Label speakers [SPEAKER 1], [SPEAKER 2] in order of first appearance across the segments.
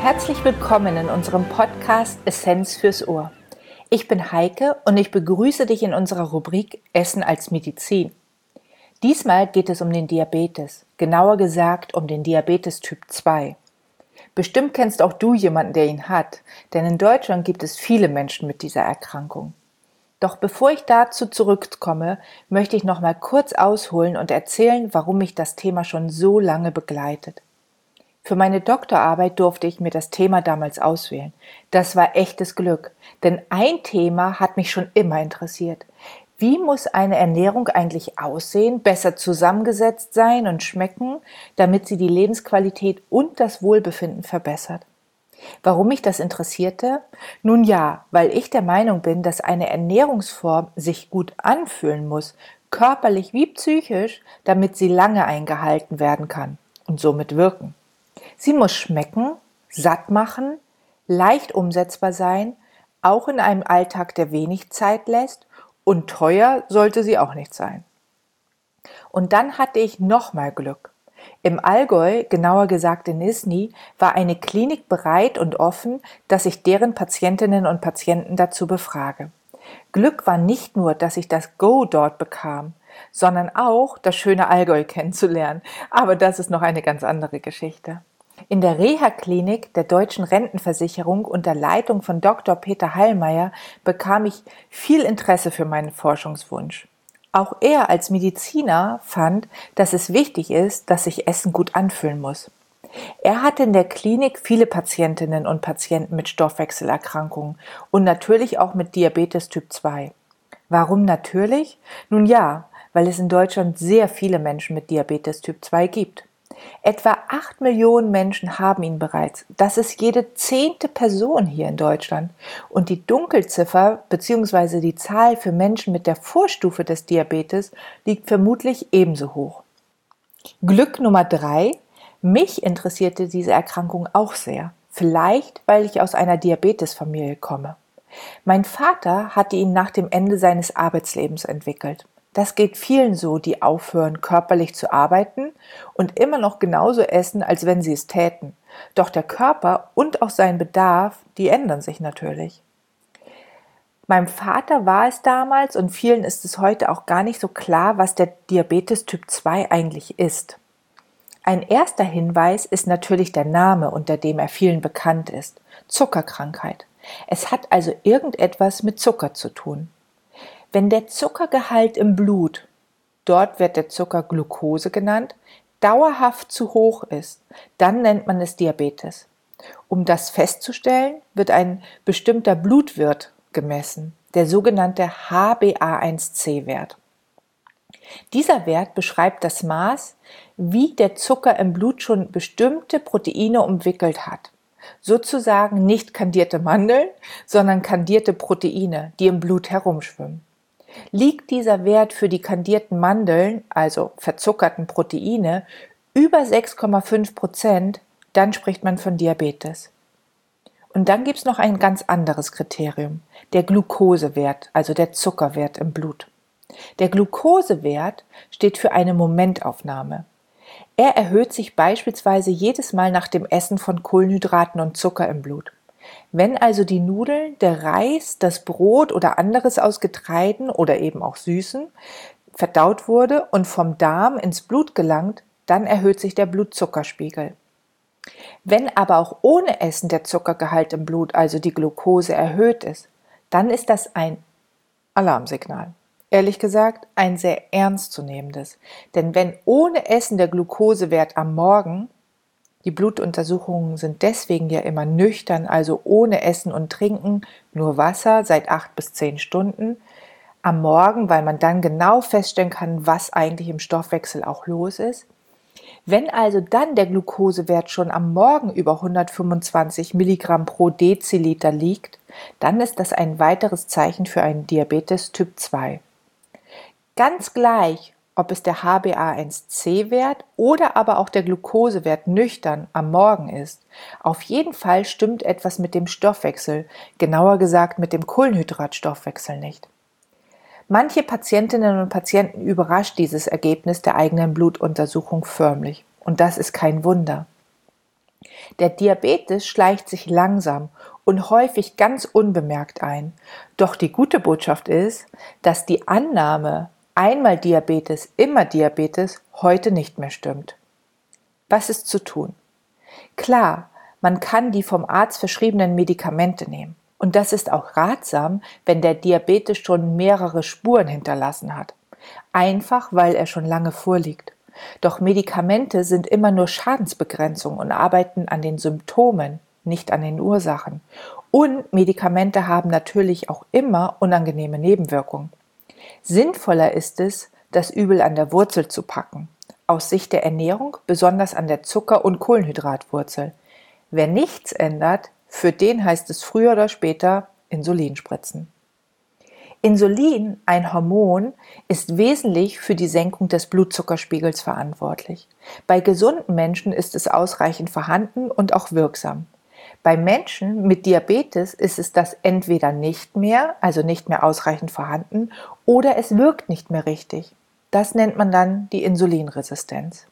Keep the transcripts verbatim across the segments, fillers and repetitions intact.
[SPEAKER 1] Herzlich willkommen in unserem Podcast Essenz fürs Ohr. Ich bin Heike und ich begrüße dich in unserer Rubrik Essen als Medizin. Diesmal geht es um den Diabetes, genauer gesagt um den Diabetes Typ zwei. Bestimmt kennst auch du jemanden, der ihn hat, denn in Deutschland gibt es viele Menschen mit dieser Erkrankung. Doch bevor ich dazu zurückkomme, möchte ich noch mal kurz ausholen und erzählen, warum mich das Thema schon so lange begleitet. Für meine Doktorarbeit durfte ich mir das Thema damals auswählen. Das war echtes Glück, denn ein Thema hat mich schon immer interessiert. Wie muss eine Ernährung eigentlich aussehen, besser zusammengesetzt sein und schmecken, damit sie die Lebensqualität und das Wohlbefinden verbessert? Warum mich das interessierte? Nun ja, weil ich der Meinung bin, dass eine Ernährungsform sich gut anfühlen muss, körperlich wie psychisch, damit sie lange eingehalten werden kann und somit wirken. Sie muss schmecken, satt machen, leicht umsetzbar sein, auch in einem Alltag, der wenig Zeit lässt, und teuer sollte sie auch nicht sein. Und dann hatte ich nochmal Glück. Im Allgäu, genauer gesagt in Isny, war eine Klinik bereit und offen, dass ich deren Patientinnen und Patienten dazu befrage. Glück war nicht nur, dass ich das Go dort bekam, sondern auch das schöne Allgäu kennenzulernen. Aber das ist noch eine ganz andere Geschichte. In der Reha-Klinik der Deutschen Rentenversicherung unter Leitung von Doktor Peter Heilmeier bekam ich viel Interesse für meinen Forschungswunsch. Auch er als Mediziner fand, dass es wichtig ist, dass sich Essen gut anfühlen muss. Er hatte in der Klinik viele Patientinnen und Patienten mit Stoffwechselerkrankungen und natürlich auch mit Diabetes Typ zwei. Warum natürlich? Nun ja, weil es in Deutschland sehr viele Menschen mit Diabetes Typ zwei gibt. Etwa acht Millionen Menschen haben ihn bereits. Das ist jede zehnte Person hier in Deutschland. Und die Dunkelziffer bzw. die Zahl für Menschen mit der Vorstufe des Diabetes liegt vermutlich ebenso hoch. Glück Nummer drei. Mich interessierte diese Erkrankung auch sehr. Vielleicht, weil ich aus einer Diabetesfamilie komme. Mein Vater hatte ihn nach dem Ende seines Arbeitslebens entwickelt. Das geht vielen so, die aufhören, körperlich zu arbeiten und immer noch genauso essen, als wenn sie es täten. Doch der Körper und auch sein Bedarf, die ändern sich natürlich. Meinem Vater war es damals und vielen ist es heute auch gar nicht so klar, was der Diabetes Typ zwei eigentlich ist. Ein erster Hinweis ist natürlich der Name, unter dem er vielen bekannt ist: Zuckerkrankheit. Es hat also irgendetwas mit Zucker zu tun. Wenn der Zuckergehalt im Blut, dort wird der Zucker Glucose genannt, dauerhaft zu hoch ist, dann nennt man es Diabetes. Um das festzustellen, wird ein bestimmter Blutwert gemessen, der sogenannte H b A eins C Wert. Dieser Wert beschreibt das Maß, wie der Zucker im Blut schon bestimmte Proteine umwickelt hat. Sozusagen nicht kandierte Mandeln, sondern kandierte Proteine, die im Blut herumschwimmen. Liegt dieser Wert für die kandierten Mandeln, also verzuckerten Proteine, über sechs Komma fünf Prozent, dann spricht man von Diabetes. Und dann gibt es noch ein ganz anderes Kriterium, der Glukosewert, also der Zuckerwert im Blut. Der Glukosewert steht für eine Momentaufnahme. Er erhöht sich beispielsweise jedes Mal nach dem Essen von Kohlenhydraten und Zucker im Blut. Wenn also die Nudeln, der Reis, das Brot oder anderes aus Getreiden oder eben auch Süßen verdaut wurde und vom Darm ins Blut gelangt, dann erhöht sich der Blutzuckerspiegel. Wenn aber auch ohne Essen der Zuckergehalt im Blut, also die Glucose, erhöht ist, dann ist das ein Alarmsignal. Ehrlich gesagt, ein sehr ernstzunehmendes. Denn wenn ohne Essen der Glukosewert am Morgen, die Blutuntersuchungen sind deswegen ja immer nüchtern, also ohne Essen und Trinken, nur Wasser seit acht bis zehn Stunden am Morgen, weil man dann genau feststellen kann, was eigentlich im Stoffwechsel auch los ist. Wenn also dann der Glukosewert schon am Morgen über hundertfünfundzwanzig Milligramm pro Deziliter liegt, dann ist das ein weiteres Zeichen für einen Diabetes Typ zwei. Ganz gleich, ob es der H b A eins C Wert oder aber auch der Glukosewert nüchtern am Morgen ist. Auf jeden Fall stimmt etwas mit dem Stoffwechsel, genauer gesagt mit dem Kohlenhydratstoffwechsel nicht. Manche Patientinnen und Patienten überrascht dieses Ergebnis der eigenen Blutuntersuchung förmlich. Und das ist kein Wunder. Der Diabetes schleicht sich langsam und häufig ganz unbemerkt ein. Doch die gute Botschaft ist, dass die Annahme, einmal Diabetes, immer Diabetes, heute nicht mehr stimmt. Was ist zu tun? Klar, man kann die vom Arzt verschriebenen Medikamente nehmen. Und das ist auch ratsam, wenn der Diabetes schon mehrere Spuren hinterlassen hat. Einfach, weil er schon lange vorliegt. Doch Medikamente sind immer nur Schadensbegrenzung und arbeiten an den Symptomen, nicht an den Ursachen. Und Medikamente haben natürlich auch immer unangenehme Nebenwirkungen. Sinnvoller ist es, das Übel an der Wurzel zu packen. Aus Sicht der Ernährung besonders an der Zucker- und Kohlenhydratwurzel. Wer nichts ändert, für den heißt es früher oder später Insulin spritzen. Insulin, ein Hormon, ist wesentlich für die Senkung des Blutzuckerspiegels verantwortlich. Bei gesunden Menschen ist es ausreichend vorhanden und auch wirksam. Bei Menschen mit Diabetes ist es das entweder nicht mehr, also nicht mehr ausreichend vorhanden, oder es wirkt nicht mehr richtig. Das nennt man dann die Insulinresistenz.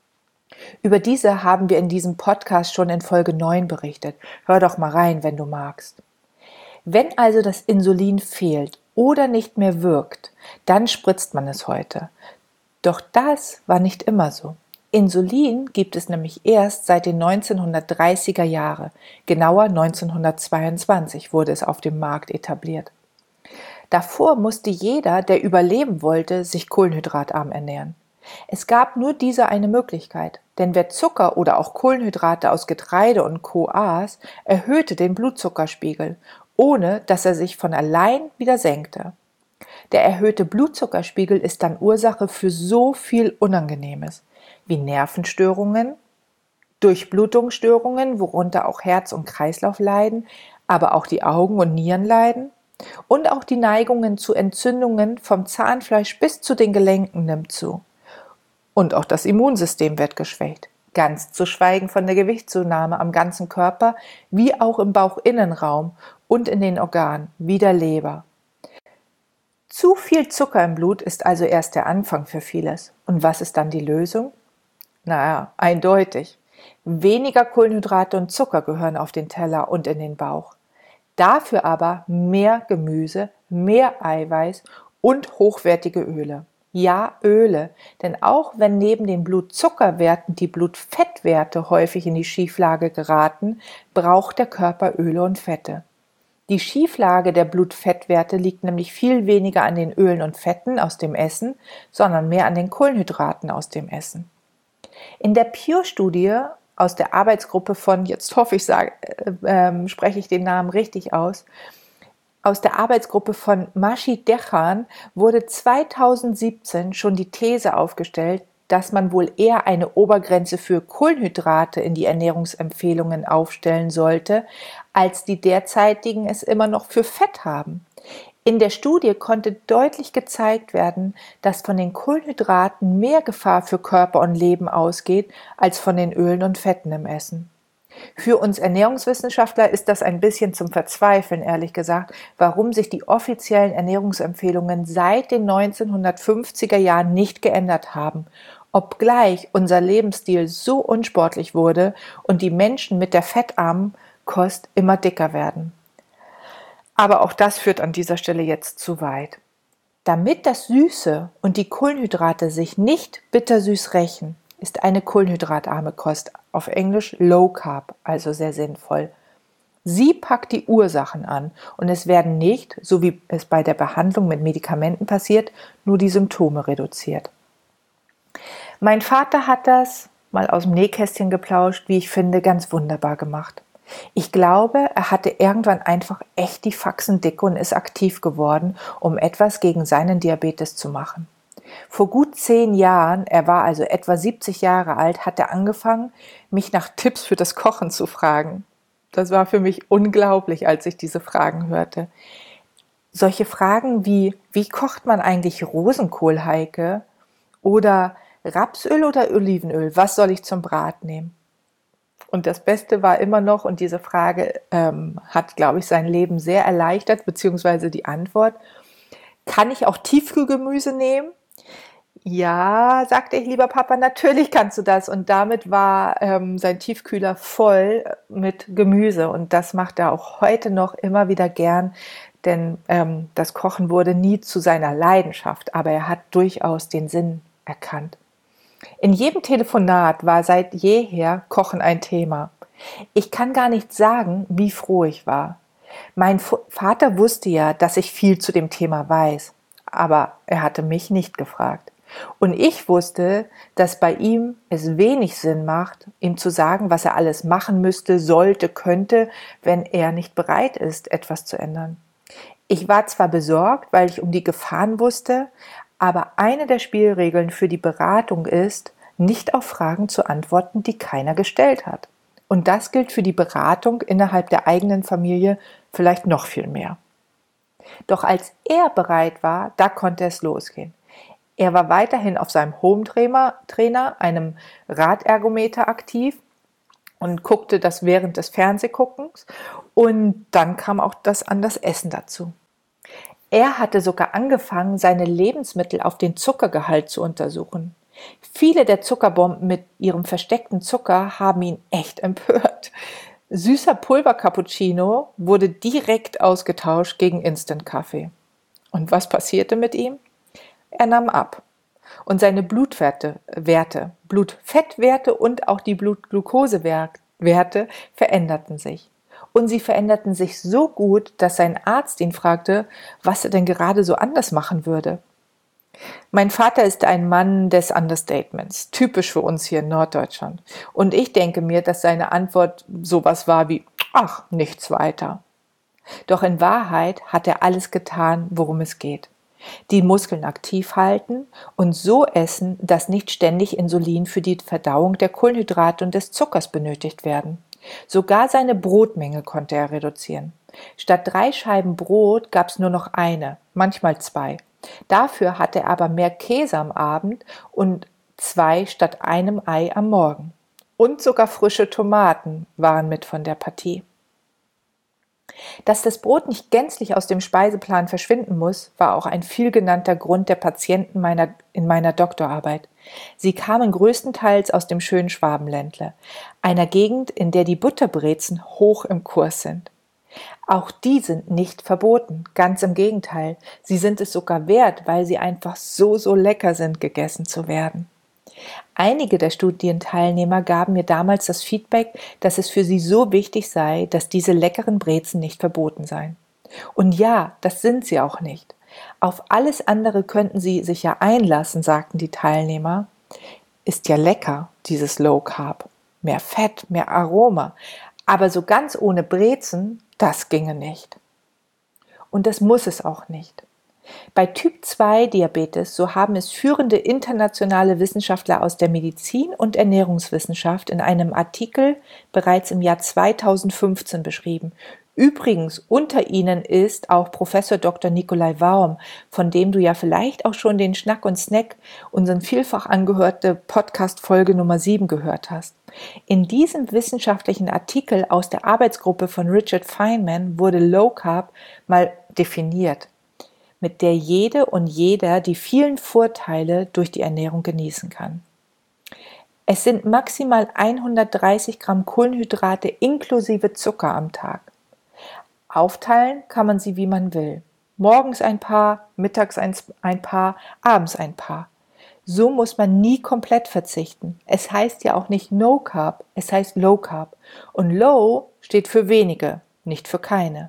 [SPEAKER 1] Über diese haben wir in diesem Podcast schon in Folge neun berichtet. Hör doch mal rein, wenn du magst. Wenn also das Insulin fehlt oder nicht mehr wirkt, dann spritzt man es heute. Doch das war nicht immer so. Insulin gibt es nämlich erst seit den neunzehnhundertdreißiger Jahren, genauer neunzehnhundertzweiundzwanzig wurde es auf dem Markt etabliert. Davor musste jeder, der überleben wollte, sich kohlenhydratarm ernähren. Es gab nur diese eine Möglichkeit, denn wer Zucker oder auch Kohlenhydrate aus Getreide und Co. aß, erhöhte den Blutzuckerspiegel, ohne dass er sich von allein wieder senkte. Der erhöhte Blutzuckerspiegel ist dann Ursache für so viel Unangenehmes, wie Nervenstörungen, Durchblutungsstörungen, worunter auch Herz und Kreislauf leiden, aber auch die Augen und Nieren leiden, und auch die Neigungen zu Entzündungen vom Zahnfleisch bis zu den Gelenken nimmt zu. Und auch das Immunsystem wird geschwächt, ganz zu schweigen von der Gewichtszunahme am ganzen Körper, wie auch im Bauchinnenraum und in den Organen, wie der Leber. Zu viel Zucker im Blut ist also erst der Anfang für vieles. Und was ist dann die Lösung? Naja, eindeutig. Weniger Kohlenhydrate und Zucker gehören auf den Teller und in den Bauch. Dafür aber mehr Gemüse, mehr Eiweiß und hochwertige Öle. Ja, Öle, denn auch wenn neben den Blutzuckerwerten die Blutfettwerte häufig in die Schieflage geraten, braucht der Körper Öle und Fette. Die Schieflage der Blutfettwerte liegt nämlich viel weniger an den Ölen und Fetten aus dem Essen, sondern mehr an den Kohlenhydraten aus dem Essen. In der Pure-Studie aus der Arbeitsgruppe von, jetzt hoffe ich, sage, äh, spreche ich den Namen richtig aus, aus der Arbeitsgruppe von Mashi Dechan wurde zweitausendsiebzehn schon die These aufgestellt, dass man wohl eher eine Obergrenze für Kohlenhydrate in die Ernährungsempfehlungen aufstellen sollte, als die derzeitigen es immer noch für Fett haben. In der Studie konnte deutlich gezeigt werden, dass von den Kohlenhydraten mehr Gefahr für Körper und Leben ausgeht, als von den Ölen und Fetten im Essen. Für uns Ernährungswissenschaftler ist das ein bisschen zum Verzweifeln, ehrlich gesagt, warum sich die offiziellen Ernährungsempfehlungen seit den neunzehnhundertfünfziger Jahren nicht geändert haben, obgleich unser Lebensstil so unsportlich wurde und die Menschen mit der fettarmen Kost immer dicker werden. Aber auch das führt an dieser Stelle jetzt zu weit. Damit das Süße und die Kohlenhydrate sich nicht bittersüß rächen, ist eine kohlenhydratarme Kost, auf Englisch Low Carb, also sehr sinnvoll. Sie packt die Ursachen an und es werden nicht, so wie es bei der Behandlung mit Medikamenten passiert, nur die Symptome reduziert. Mein Vater hat das, mal aus dem Nähkästchen geplauscht, wie ich finde, ganz wunderbar gemacht. Ich glaube, er hatte irgendwann einfach echt die Faxen dick und ist aktiv geworden, um etwas gegen seinen Diabetes zu machen. Vor gut zehn Jahren, er war also etwa siebzig Jahre alt, hat er angefangen, mich nach Tipps für das Kochen zu fragen. Das war für mich unglaublich, als ich diese Fragen hörte. Solche Fragen wie, wie kocht man eigentlich Rosenkohl, Heike? Oder Rapsöl oder Olivenöl, was soll ich zum Brat nehmen? Und das Beste war immer noch, und diese Frage ähm, hat, glaube ich, sein Leben sehr erleichtert, beziehungsweise die Antwort, kann ich auch Tiefkühlgemüse nehmen? Ja, sagte ich, lieber Papa, natürlich kannst du das. Und damit war ähm, sein Tiefkühler voll mit Gemüse. Und das macht er auch heute noch immer wieder gern, denn ähm, das Kochen wurde nie zu seiner Leidenschaft, aber er hat durchaus den Sinn erkannt. In jedem Telefonat war seit jeher Kochen ein Thema. Ich kann gar nicht sagen, wie froh ich war. Mein Vater wusste ja, dass ich viel zu dem Thema weiß, aber er hatte mich nicht gefragt. Und ich wusste, dass bei ihm es wenig Sinn macht, ihm zu sagen, was er alles machen müsste, sollte, könnte, wenn er nicht bereit ist, etwas zu ändern. Ich war zwar besorgt, weil ich um die Gefahren wusste, aber eine der Spielregeln für die Beratung ist, nicht auf Fragen zu antworten, die keiner gestellt hat. Und das gilt für die Beratung innerhalb der eigenen Familie vielleicht noch viel mehr. Doch als er bereit war, da konnte es losgehen. Er war weiterhin auf seinem Home-Trainer, einem Radergometer aktiv und guckte das während des Fernsehguckens. Und dann kam auch das an das Essen dazu. Er hatte sogar angefangen, seine Lebensmittel auf den Zuckergehalt zu untersuchen. Viele der Zuckerbomben mit ihrem versteckten Zucker haben ihn echt empört. Süßer Pulver-Cappuccino wurde direkt ausgetauscht gegen Instant-Kaffee. Und was passierte mit ihm? Er nahm ab. Und seine Blutwerte, Werte, Blutfettwerte und auch die Blutglukosewerte veränderten sich. Und sie veränderten sich so gut, dass sein Arzt ihn fragte, was er denn gerade so anders machen würde. Mein Vater ist ein Mann des Understatements, typisch für uns hier in Norddeutschland. Und ich denke mir, dass seine Antwort sowas war wie, ach, nichts weiter. Doch in Wahrheit hat er alles getan, worum es geht. Die Muskeln aktiv halten und so essen, dass nicht ständig Insulin für die Verdauung der Kohlenhydrate und des Zuckers benötigt werden. Sogar seine Brotmenge konnte er reduzieren. Statt drei Scheiben Brot gab es nur noch eine, manchmal zwei. Dafür hatte er aber mehr Käse am Abend und zwei statt einem Ei am Morgen. Und sogar frische Tomaten waren mit von der Partie. Dass das Brot nicht gänzlich aus dem Speiseplan verschwinden muss, war auch ein vielgenannter Grund der Patienten meiner, in meiner Doktorarbeit. Sie kamen größtenteils aus dem schönen Schwabenländle, einer Gegend, in der die Butterbrezen hoch im Kurs sind. Auch die sind nicht verboten, ganz im Gegenteil, sie sind es sogar wert, weil sie einfach so, so lecker sind, gegessen zu werden. Einige der Studienteilnehmer gaben mir damals das Feedback, dass es für sie so wichtig sei, dass diese leckeren Brezen nicht verboten seien. Und ja, das sind sie auch nicht. Auf alles andere könnten sie sich ja einlassen, sagten die Teilnehmer. Ist ja lecker, dieses Low Carb. Mehr Fett, mehr Aroma. Aber so ganz ohne Brezen, das ginge nicht. Und das muss es auch nicht. Bei Typ zwei Diabetes, so haben es führende internationale Wissenschaftler aus der Medizin und Ernährungswissenschaft in einem Artikel bereits im Jahr zweitausendfünfzehn beschrieben. Übrigens, unter ihnen ist auch Professor Doktor Nikolai Warm, von dem du ja vielleicht auch schon den Schnack und Snack, unseren vielfach angehörte Podcast-Folge Nummer sieben gehört hast. In diesem wissenschaftlichen Artikel aus der Arbeitsgruppe von Richard Feynman wurde Low Carb mal definiert, mit der jede und jeder die vielen Vorteile durch die Ernährung genießen kann. Es sind maximal hundertdreißig Gramm Kohlenhydrate inklusive Zucker am Tag. Aufteilen kann man sie, wie man will. Morgens ein paar, mittags ein paar, abends ein paar. So muss man nie komplett verzichten. Es heißt ja auch nicht No Carb, es heißt Low Carb. Und Low steht für wenige, nicht für keine.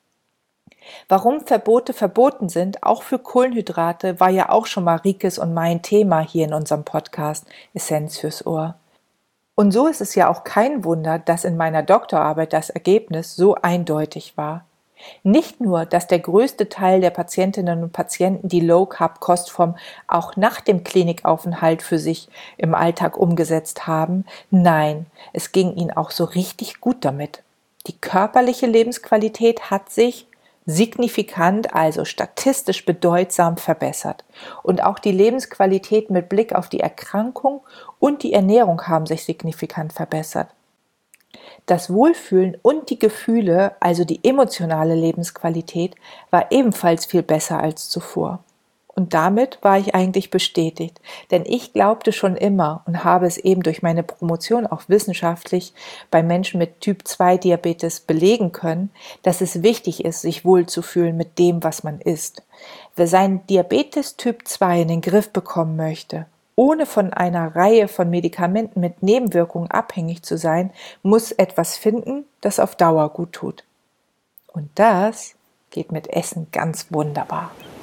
[SPEAKER 1] Warum Verbote verboten sind, auch für Kohlenhydrate, war ja auch schon mal Rikes und mein Thema hier in unserem Podcast Essenz fürs Ohr. Und so ist es ja auch kein Wunder, dass in meiner Doktorarbeit das Ergebnis so eindeutig war. Nicht nur, dass der größte Teil der Patientinnen und Patienten die Low-Carb-Kostform auch nach dem Klinikaufenthalt für sich im Alltag umgesetzt haben, nein, es ging ihnen auch so richtig gut damit. Die körperliche Lebensqualität hat sich signifikant, also statistisch bedeutsam verbessert. Und auch die Lebensqualität mit Blick auf die Erkrankung und die Ernährung haben sich signifikant verbessert. Das Wohlfühlen und die Gefühle, also die emotionale Lebensqualität, war ebenfalls viel besser als zuvor. Und damit war ich eigentlich bestätigt, denn ich glaubte schon immer und habe es eben durch meine Promotion auch wissenschaftlich bei Menschen mit Typ zwei Diabetes belegen können, dass es wichtig ist, sich wohlzufühlen mit dem, was man isst. Wer seinen Diabetes Typ zwei in den Griff bekommen möchte, ohne von einer Reihe von Medikamenten mit Nebenwirkungen abhängig zu sein, muss etwas finden, das auf Dauer gut tut. Und das geht mit Essen ganz wunderbar.